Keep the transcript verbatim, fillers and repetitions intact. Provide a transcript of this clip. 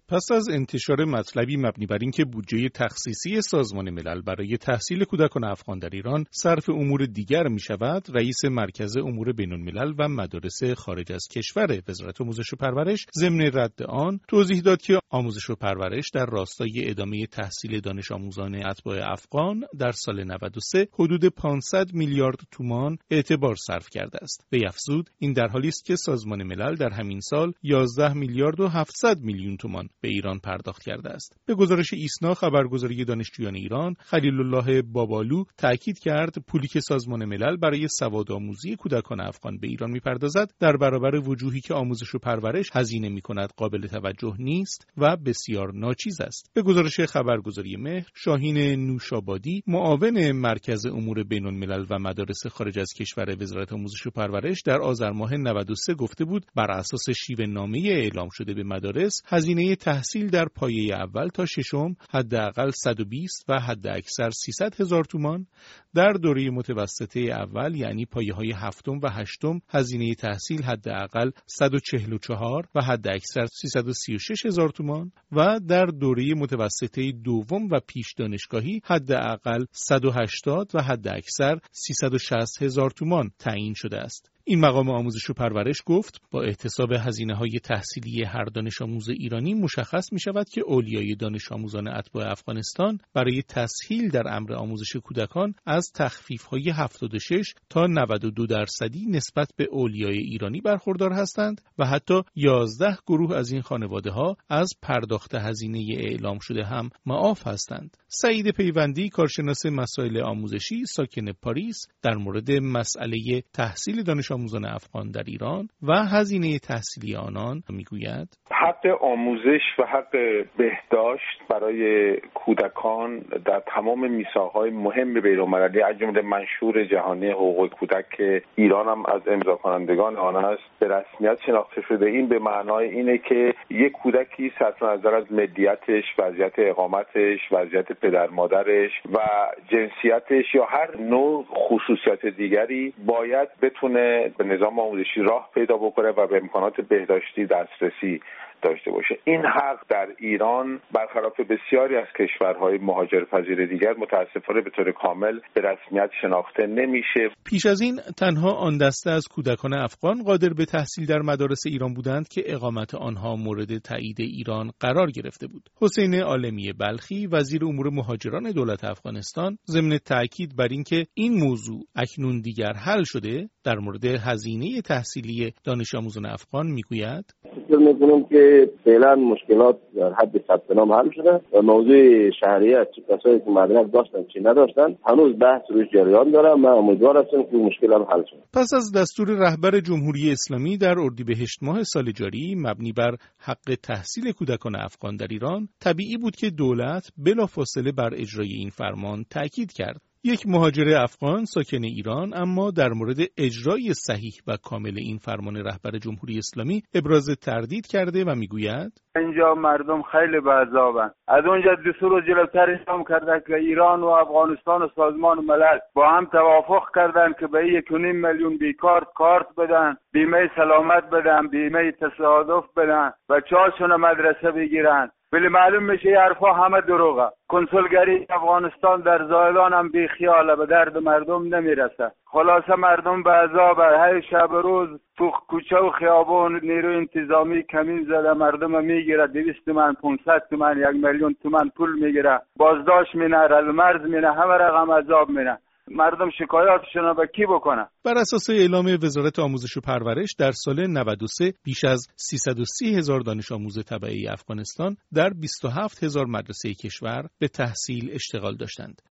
پس از انتشار مطلبی مبنی بر اینکه بودجه تخصیصی سازمان ملل برای تحصیل کودکان افغان در ایران صرف امور دیگر می شود، رئیس مرکز امور بین الملل و مدارس خارج از کشور وزارت آموزش و پرورش ضمن رد آن توضیح داد که آموزش و پرورش در راستای ادامه تحصیل دانش آموزان اتباع افغان در سال نود و سه حدود پانصد میلیارد تومان اعتبار صرف کرده است. وی افزود این در حالی است که سازمان ملل در همین سال یازده میلیارد و هفتصد میلیون تومان به ایران پرداخت کرده است. به گزارش ایسنا خبرگزاری دانشجویان ایران، خلیل الله بابالو تاکید کرد پولی که سازمان ملل برای سوادآموزی کودکان افغان به ایران می‌پردازد در برابر وجوهی که آموزش و پرورش هزینه می‌کند قابل توجه نیست و بسیار ناچیز است. به گزارش خبرگزاری مهر، شاهین نوشابادی معاون مرکز امور بین الملل و مدارس خارج از کشور وزارت آموزش و پرورش در آذر ماه نود و سه گفته بود بر اساس شیوه نامه اعلام شده به مدارس هزینه تحصیل در پایه اول تا ششم حداقل صد و بیست و حداکثر سیصد هزار تومان، در دوره متوسطه اول یعنی پایه‌های هفتم و هشتم هزینه تحصیل حداقل صد و چهل و چهار و حداکثر سیصد و سی و شش هزار تومان و در دوره متوسطه دوم و پیش دانشگاهی حداقل صد و هشتاد و حداکثر سیصد و شصت هزار تومان تعیین شده است. این مقام آموزش و پرورش گفت با احتساب هزینه‌های تحصیلی هر دانش آموز ایرانی مشخص می شود که اولیای دانش آموزان اتباع افغانستان برای تسهیل در امر آموزش کودکان از تخفیف‌های هفتاد و شش تا نود و دو درصدی نسبت به اولیای ایرانی برخوردار هستند و حتی یازده گروه از این خانواده‌ها از پرداخت هزینه اعلام شده هم معاف هستند. سعید پیوندی کارشناس مسائل آموزشی ساکن پاریس در مورد مسئله تحصیل دانش آموزان افغان در ایران و هزینه تحصیلی آنان میگوید حق آموزش و حق بهداشت برای کودکان در تمام میثاق‌های مهم بین‌المللی از جمله منشور جهانی حقوق کودک که ایران هم از امضا کنندگان آن است به رسمیت شناخته شده. این به معنای اینه که یک کودکی صرف نظر از ملیتش، وضعیت اقامتش، وضعیت پدر مادرش و جنسیتش یا هر نوع خصوصیت دیگری باید بتونه به نظام آموزشی راه پیدا بکنه و به امکانات بهداشتی دسترسی داشته باشه. این حق در ایران برخلاف بسیاری از کشورهای مهاجرپذیر دیگر متاسفانه به طور کامل به رسمیت شناخته نمیشه. پیش از این تنها آن دسته از کودکان افغان قادر به تحصیل در مدارس ایران بودند که اقامت آنها مورد تایید ایران قرار گرفته بود. حسین عالمی بلخی وزیر امور مهاجران دولت افغانستان ضمن تاکید بر اینکه این موضوع اکنون دیگر حل شده در مورد هزینه تحصیلی دانش آموزان افغان میگوید فکر می‌کنم که فعلا مشکلات در حد ثبت نام حل شده و موضوع شهریت چه کسایی که مدرک داشتن چه نداشتن هنوز بحث روی جریان داره. من امیدوار هستم که مشکل حل شد. پس از دستور رهبر جمهوری اسلامی در اردیبهشت ماه سال جاری مبنی بر حق تحصیل کودکان افغان در ایران، طبیعی بود که دولت بلافاصله بر اجرای این فرمان تاکید کرد. یک مهاجر افغان ساکن ایران اما در مورد اجرای صحیح و کامل این فرمان رهبر جمهوری اسلامی ابراز تردید کرده و میگوید اینجا مردم خیلی به عذابن. از اونجا دستور رو جلوتر اعلام کرده که ایران و افغانستان و سازمان ملل با هم توافق کردن که به یک و نیم میلیون بیکار کارت بدن، بیمه سلامت بدن، بیمه تصادف بدن و چهارشون مدرسه بگیرن. ولی معلوم میشه این حرفا همه دروغه. کنسولگری افغانستان در زایلان هم بی خیاله، به درد مردم نمیرسه. خلاصه مردم به عذاب، هر شب روز تو کوچه و خیابون نیروی انتظامی کمین زده مردم میگیره، دویست تومن، پانصد تومن، یک میلیون تومن پول میگیره، بازداشت مینه، رلمرز مینه، همه رقم عذاب مینه. مردم شکایاتشون به کی بکنه؟ بر اساس اعلام وزارت آموزش و پرورش در سال نود و سه بیش از سیصد و سی هزار دانش آموز تبعه افغانستان در بیست و هفت هزار مدرسه کشور به تحصیل اشتغال داشتند.